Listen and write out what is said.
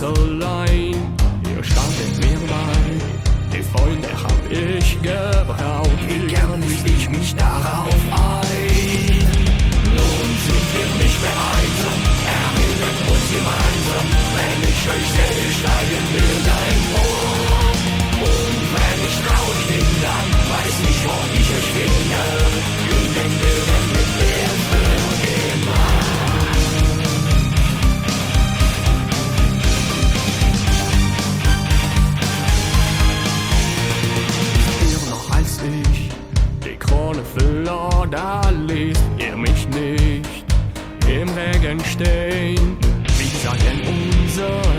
ganz allein, ihr standet mir bei. Die Freunde hab ich gebraucht, wie gern ließ ich mich darauf ein. Nun sind wir nicht mehr einsam, erinnert uns gemeinsam. Wenn ich euch sehe, steigen wir dein Ohr. Und wenn ich traurig bin, dann weiß ich, wo ich euch finde. Lügen wir mit mir für immer. Als ich die Krone verlor, da ließ ihr mich nicht im Regen stehen. Wie sah denn unser